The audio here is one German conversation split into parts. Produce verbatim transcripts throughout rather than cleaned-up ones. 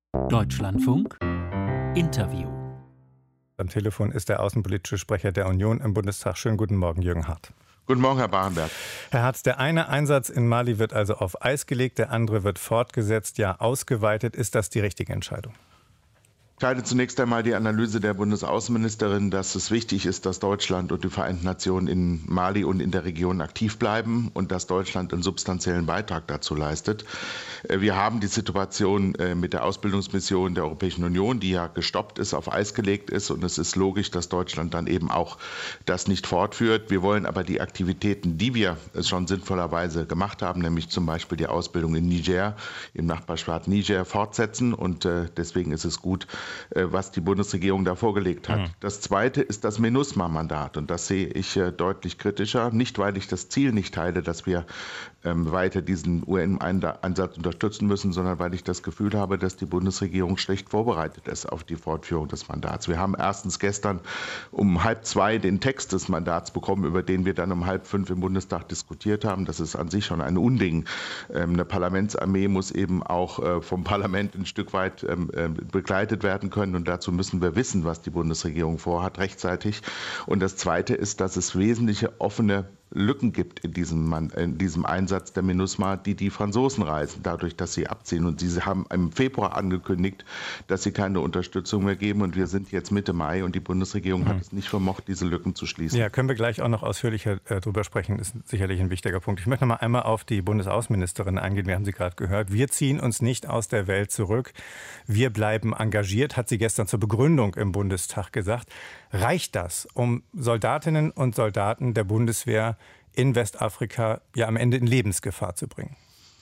Deutschlandfunk Interview. Am Telefon ist der außenpolitische Sprecher der Union im Bundestag. Schönen guten Morgen, Jürgen Hart. Guten Morgen, Herr Barenberg. Herr Hart, der eine Einsatz in Mali wird also auf Eis gelegt, der andere wird fortgesetzt, ja ausgeweitet. Ist das die richtige Entscheidung? Ich teile zunächst einmal die Analyse der Bundesaußenministerin, dass es wichtig ist, dass Deutschland und die Vereinten Nationen in Mali und in der Region aktiv bleiben und dass Deutschland einen substanziellen Beitrag dazu leistet. Wir haben die Situation mit der Ausbildungsmission der Europäischen Union, die ja gestoppt ist, auf Eis gelegt ist, und es ist logisch, dass Deutschland dann eben auch das nicht fortführt. Wir wollen aber die Aktivitäten, die wir schon sinnvollerweise gemacht haben, nämlich zum Beispiel die Ausbildung in Niger, im Nachbarstaat Niger, fortsetzen, und deswegen ist es gut, was die Bundesregierung da vorgelegt hat. Mhm. Das Zweite ist das MINUSMA-Mandat, und das sehe ich äh, deutlich kritischer. Nicht, weil ich das Ziel nicht teile, dass wir ähm, weiter diesen U N-Einsatz unterstützen müssen, sondern weil ich das Gefühl habe, dass die Bundesregierung schlecht vorbereitet ist auf die Fortführung des Mandats. Wir haben erstens gestern um halb zwei den Text des Mandats bekommen, über den wir dann um halb fünf im Bundestag diskutiert haben. Das ist an sich schon ein Unding. Ähm, eine Parlamentsarmee muss eben auch äh, vom Parlament ein Stück weit ähm, äh, begleitet werden können, und dazu müssen wir wissen, was die Bundesregierung vorhat, rechtzeitig. Und das Zweite ist, dass es wesentliche offene Lücken gibt in diesem, in diesem Einsatz der MINUSMA, die die Franzosen reißen, dadurch, dass sie abziehen. Und sie haben im Februar angekündigt, dass sie keine Unterstützung mehr geben. Und wir sind jetzt Mitte Mai, und die Bundesregierung mhm. hat es nicht vermocht, diese Lücken zu schließen. Ja, können wir gleich auch noch ausführlicher äh, drüber sprechen. Ist sicherlich ein wichtiger Punkt. Ich möchte noch mal einmal auf die Bundesaußenministerin eingehen. Wir haben sie gerade gehört. Wir ziehen uns nicht aus der Welt zurück. Wir bleiben engagiert, hat sie gestern zur Begründung im Bundestag gesagt. Reicht das, um Soldatinnen und Soldaten der Bundeswehr in Westafrika ja am Ende in Lebensgefahr zu bringen?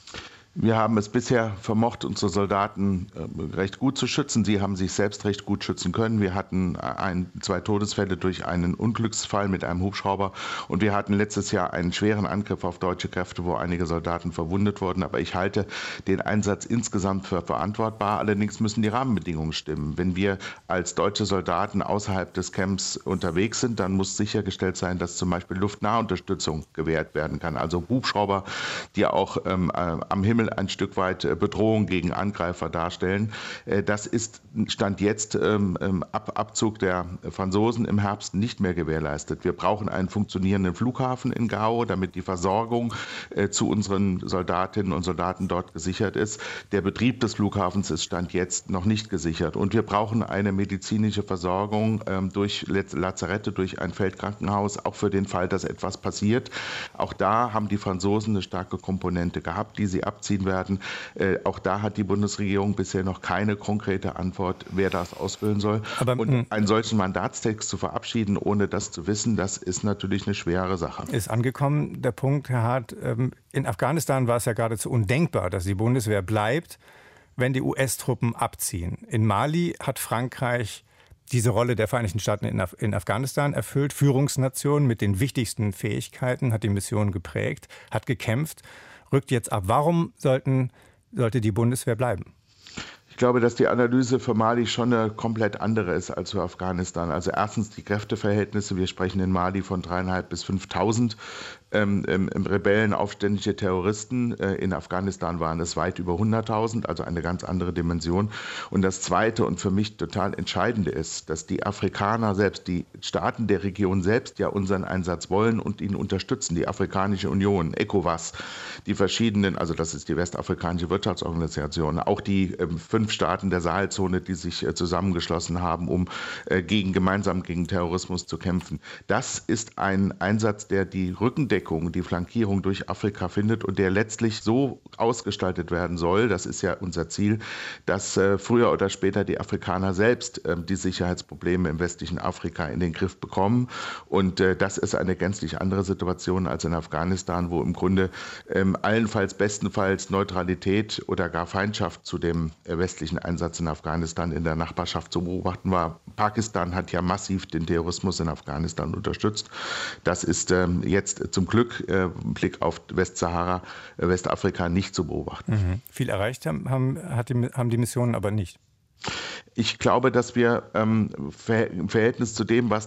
Wir haben es bisher vermocht, unsere Soldaten recht gut zu schützen. Sie haben sich selbst recht gut schützen können. Wir hatten ein, zwei Todesfälle durch einen Unglücksfall mit einem Hubschrauber. Und wir hatten letztes Jahr einen schweren Angriff auf deutsche Kräfte, wo einige Soldaten verwundet wurden. Aber ich halte den Einsatz insgesamt für verantwortbar. Allerdings müssen die Rahmenbedingungen stimmen. Wenn wir als deutsche Soldaten außerhalb des Camps unterwegs sind, dann muss sichergestellt sein, dass zum Beispiel Luftnahunterstützung gewährt werden kann. Also Hubschrauber, die auch ähm, am Himmel ein Stück weit Bedrohung gegen Angreifer darstellen. Das ist Stand jetzt ähm, ab Abzug der Franzosen im Herbst nicht mehr gewährleistet. Wir brauchen einen funktionierenden Flughafen in Gao, damit die Versorgung äh, zu unseren Soldatinnen und Soldaten dort gesichert ist. Der Betrieb des Flughafens ist Stand jetzt noch nicht gesichert. Und wir brauchen eine medizinische Versorgung ähm, durch Lazarette, durch ein Feldkrankenhaus, auch für den Fall, dass etwas passiert. Auch da haben die Franzosen eine starke Komponente gehabt, die sie abziehen werden. Äh, auch da hat die Bundesregierung bisher noch keine konkrete Antwort, wer das ausfüllen soll. Aber, und einen solchen Mandatstext zu verabschieden, ohne das zu wissen, das ist natürlich eine schwere Sache. Ist angekommen, der Punkt, Herr Hart. In Afghanistan war es ja geradezu undenkbar, dass die Bundeswehr bleibt, wenn die U S-Truppen abziehen. In Mali hat Frankreich diese Rolle der Vereinigten Staaten in, Af- in Afghanistan erfüllt, Führungsnation mit den wichtigsten Fähigkeiten, hat die Mission geprägt, hat gekämpft, rückt jetzt ab. Warum sollten, sollte die Bundeswehr bleiben? Ich glaube, dass die Analyse für Mali schon eine komplett andere ist als für Afghanistan. Also erstens die Kräfteverhältnisse. Wir sprechen in Mali von dreieinhalb bis fünftausend ähm, ähm, Rebellen, aufständische Terroristen. Äh, in Afghanistan waren es weit über hunderttausend, also eine ganz andere Dimension. Und das Zweite und für mich total Entscheidende ist, dass die Afrikaner selbst, die Staaten der Region selbst ja unseren Einsatz wollen und ihn unterstützen. Die Afrikanische Union, ECOWAS, die verschiedenen, also das ist die Westafrikanische Wirtschaftsorganisation, auch die ähm, fünf Staaten der Sahelzone, die sich äh, zusammengeschlossen haben, um äh, gegen, gemeinsam gegen Terrorismus zu kämpfen. Das ist ein Einsatz, der die Rückendeckung, die Flankierung durch Afrika findet und der letztlich so ausgestaltet werden soll, das ist ja unser Ziel, dass äh, früher oder später die Afrikaner selbst äh, die Sicherheitsprobleme im westlichen Afrika in den Griff bekommen. Und äh, das ist eine gänzlich andere Situation als in Afghanistan, wo im Grunde ähm, allenfalls bestenfalls Neutralität oder gar Feindschaft zu dem äh, westlichen Einsatz in Afghanistan in der Nachbarschaft zu beobachten war. Pakistan hat ja massiv den Terrorismus in Afghanistan unterstützt. Das ist ähm, jetzt zum Glück äh, Blick auf Westsahara, äh, Westafrika nicht zu beobachten. Mhm. Viel erreicht haben, haben, hat die, haben die Missionen aber nicht. Ich glaube, dass wir ähm, im Verhältnis zu dem, was dort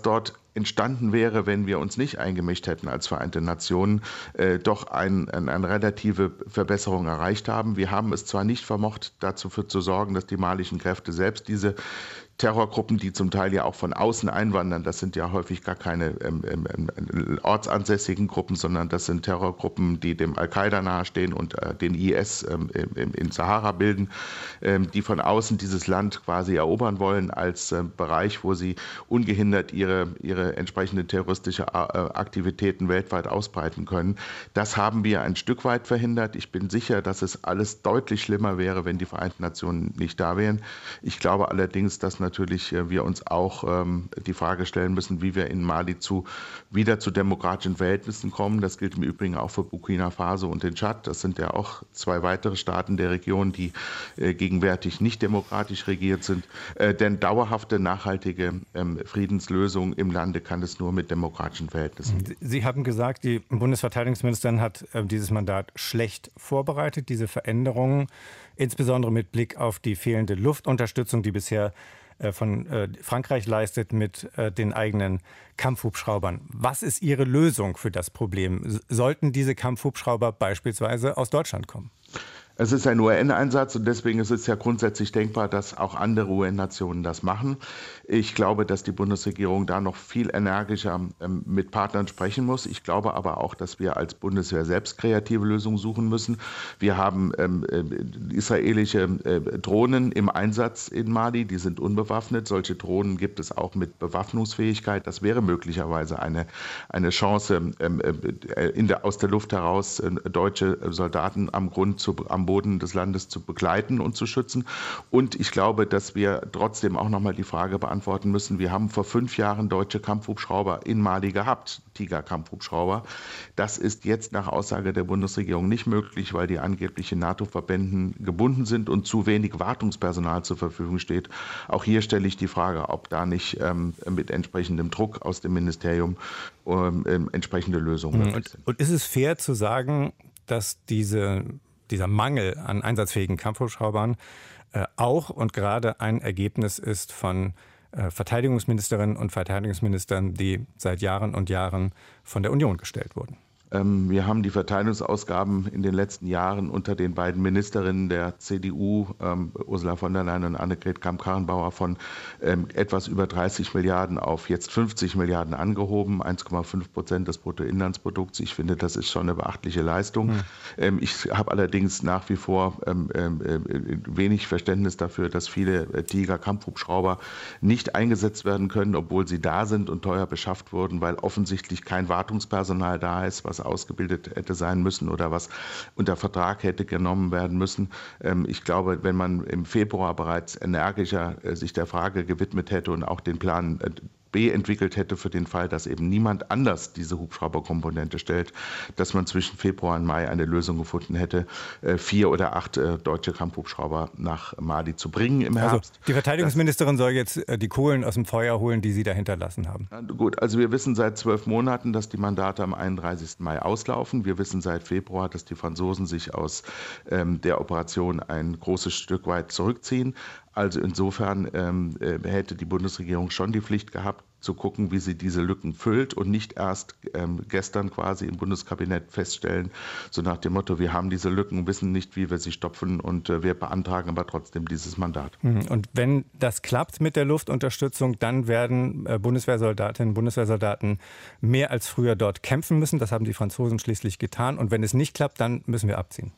entstanden wäre, wenn wir uns nicht eingemischt hätten als Vereinte Nationen, äh, doch ein, ein, eine relative Verbesserung erreicht haben. Wir haben es zwar nicht vermocht, dazu für zu sorgen, dass die malischen Kräfte selbst diese Terrorgruppen, die zum Teil ja auch von außen einwandern, das sind ja häufig gar keine ähm, ähm, ortsansässigen Gruppen, sondern das sind Terrorgruppen, die dem Al-Qaida nahestehen und äh, den I S ähm, im, in Sahara bilden, ähm, die von außen dieses Land quasi erobern wollen als äh, Bereich, wo sie ungehindert ihre, ihre entsprechende terroristische äh, Aktivitäten weltweit ausbreiten können. Das haben wir ein Stück weit verhindert. Ich bin sicher, dass es alles deutlich schlimmer wäre, wenn die Vereinten Nationen nicht da wären. Ich glaube allerdings, dass natürlich wir uns auch ähm, die Frage stellen müssen, wie wir in Mali zu, wieder zu demokratischen Verhältnissen kommen. Das gilt im Übrigen auch für Burkina Faso und den Tschad. Das sind ja auch zwei weitere Staaten der Region, die äh, gegenwärtig nicht demokratisch regiert sind. Äh, denn dauerhafte, nachhaltige ähm, Friedenslösung im Lande kann es nur mit demokratischen Verhältnissen geben. Sie haben gesagt, die Bundesverteidigungsministerin hat äh, dieses Mandat schlecht vorbereitet, diese Veränderungen, insbesondere mit Blick auf die fehlende Luftunterstützung, die bisher von Frankreich leistet mit den eigenen Kampfhubschraubern. Was ist Ihre Lösung für das Problem? Sollten diese Kampfhubschrauber beispielsweise aus Deutschland kommen? Es ist ein U N-Einsatz und deswegen ist es ja grundsätzlich denkbar, dass auch andere U N-Nationen das machen. Ich glaube, dass die Bundesregierung da noch viel energischer ähm, mit Partnern sprechen muss. Ich glaube aber auch, dass wir als Bundeswehr selbst kreative Lösungen suchen müssen. Wir haben ähm, äh, israelische äh, Drohnen im Einsatz in Mali, die sind unbewaffnet. Solche Drohnen gibt es auch mit Bewaffnungsfähigkeit. Das wäre möglicherweise eine, eine Chance, ähm, äh, in der, aus der Luft heraus äh, deutsche Soldaten am Grund zu am Boden des Landes zu begleiten und zu schützen. Und ich glaube, dass wir trotzdem auch noch mal die Frage beantworten müssen, wir haben vor fünf Jahren deutsche Kampfhubschrauber in Mali gehabt, Tiger-Kampfhubschrauber. Das ist jetzt nach Aussage der Bundesregierung nicht möglich, weil die angeblichen NATO-Verbänden gebunden sind und zu wenig Wartungspersonal zur Verfügung steht. Auch hier stelle ich die Frage, ob da nicht ähm, mit entsprechendem Druck aus dem Ministerium ähm, entsprechende Lösungen möglich sind. Und, und ist es fair zu sagen, dass diese dieser Mangel an einsatzfähigen Kampfhubschraubern äh, auch und gerade ein Ergebnis ist von äh, Verteidigungsministerinnen und Verteidigungsministern, die seit Jahren und Jahren von der Union gestellt wurden? Wir haben die Verteidigungsausgaben in den letzten Jahren unter den beiden Ministerinnen der C D U, ähm, Ursula von der Leyen und Annegret Kramp-Karrenbauer, von ähm, etwas über dreißig Milliarden auf jetzt fünfzig Milliarden angehoben, eins Komma fünf Prozent des Bruttoinlandsprodukts. Ich finde, das ist schon eine beachtliche Leistung. Hm. Ähm, ich habe allerdings nach wie vor ähm, äh, wenig Verständnis dafür, dass viele äh, Tiger-Kampfhubschrauber nicht eingesetzt werden können, obwohl sie da sind und teuer beschafft wurden, weil offensichtlich kein Wartungspersonal da ist, was ausgebildet hätte sein müssen oder was unter Vertrag hätte genommen werden müssen. Ich glaube, wenn man im Februar bereits energischer sich der Frage gewidmet hätte und auch den Plan B entwickelt hätte für den Fall, dass eben niemand anders diese Hubschrauberkomponente stellt, dass man zwischen Februar und Mai eine Lösung gefunden hätte, vier oder acht deutsche Kampfhubschrauber nach Mali zu bringen im Herbst. Also die Verteidigungsministerin das, soll jetzt die Kohlen aus dem Feuer holen, die Sie da hinterlassen haben. Gut, also wir wissen seit zwölf Monaten, dass die Mandate am einunddreißigsten Mai auslaufen. Wir wissen seit Februar, dass die Franzosen sich aus ähm, der Operation ein großes Stück weit zurückziehen. Also insofern ähm, äh, hätte die Bundesregierung schon die Pflicht gehabt, zu gucken, wie sie diese Lücken füllt und nicht erst ähm, gestern quasi im Bundeskabinett feststellen, so nach dem Motto, wir haben diese Lücken, wissen nicht, wie wir sie stopfen und äh, wir beantragen aber trotzdem dieses Mandat. Und wenn das klappt mit der Luftunterstützung, dann werden äh, Bundeswehrsoldatinnen und Bundeswehrsoldaten mehr als früher dort kämpfen müssen. Das haben die Franzosen schließlich getan. Und wenn es nicht klappt, dann müssen wir abziehen.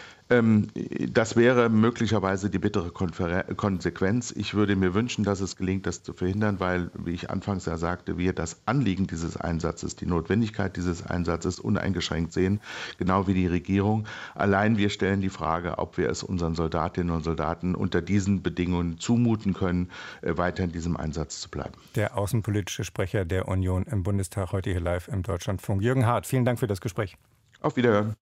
Das wäre möglicherweise die bittere Konsequenz. Ich würde mir wünschen, dass es gelingt, das zu verhindern, weil, wie ich anfangs ja sagte, wir das Anliegen dieses Einsatzes, die Notwendigkeit dieses Einsatzes uneingeschränkt sehen, genau wie die Regierung. Allein wir stellen die Frage, ob wir es unseren Soldatinnen und Soldaten unter diesen Bedingungen zumuten können, weiter in diesem Einsatz zu bleiben. Der außenpolitische Sprecher der Union im Bundestag, heute hier live im Deutschlandfunk. Jürgen Hart, vielen Dank für das Gespräch. Auf Wiederhören.